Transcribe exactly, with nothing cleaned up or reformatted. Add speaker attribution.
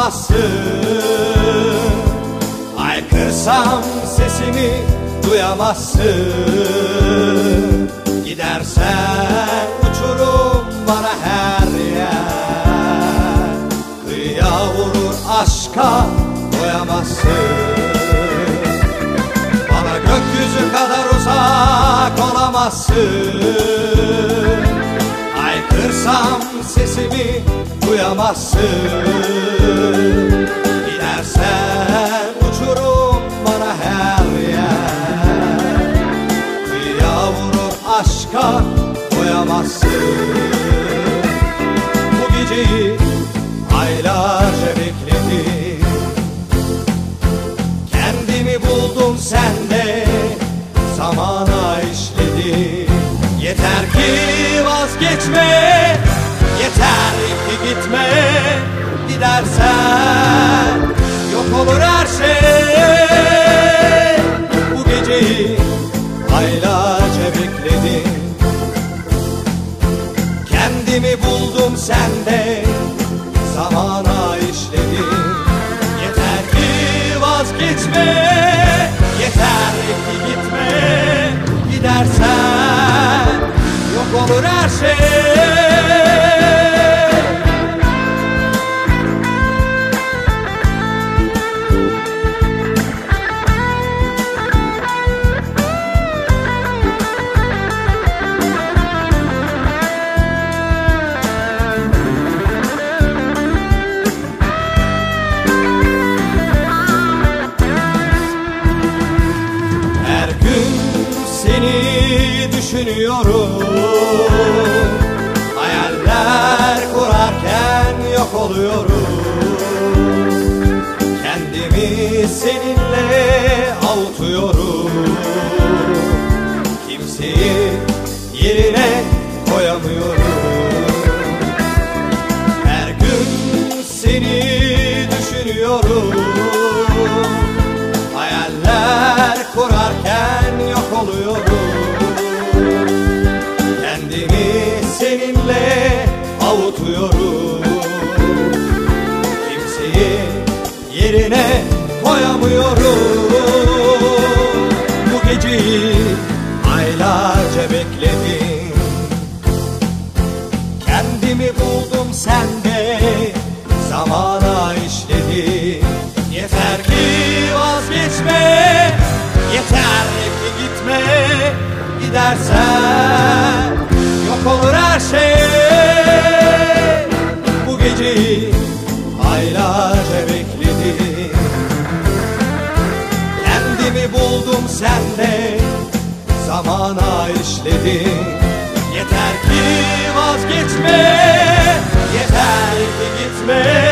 Speaker 1: olamazsın. Haykırsam sesimi duyamazsın. Gidersen uçurum bana her yer. Kıyıya vurur aşka doyamazsın. Bana gökyüzü kadar uzak olamazsın. Haykırsam sesimi duyamazsın. Gidersen uçurum bana her yer. Kıyıya vurur aşka doyamazsın. Bu geceyi aylarca bekledim. Kendimi buldum sende, zamana işledim. Yeter ki vazgeçme, yeter ki gitme. Gidersen yok olur her şey. Bu geceyi aylarca bekledim. Kendimi buldum sende, zamana işledim. Yeter ki vazgeçme, yeter ki gitme. Gidersen yok olur her şey. Düşünüyorum, hayaller kurarken yok oluyorum. Kendimi seninle avutuyorum. Kimseyi yerine koyamıyorum. Her gün seni düşünüyorum. Hayaller kurarken yok oluyorum. Kendimi seninle avutuyorum. Kimseyi yerine koyamıyorum. Bu geceyi aylarca bekledim. Kendimi buldum sende, zamana işledim. Yeter ki vazgeçme, yeter ki gitme. Gidersen yok olur her şey. Bu geceyi aylarca bekledim. Kendimi buldum sende, zamana işledim. Yeter ki vazgeçme, yeter ki gitme.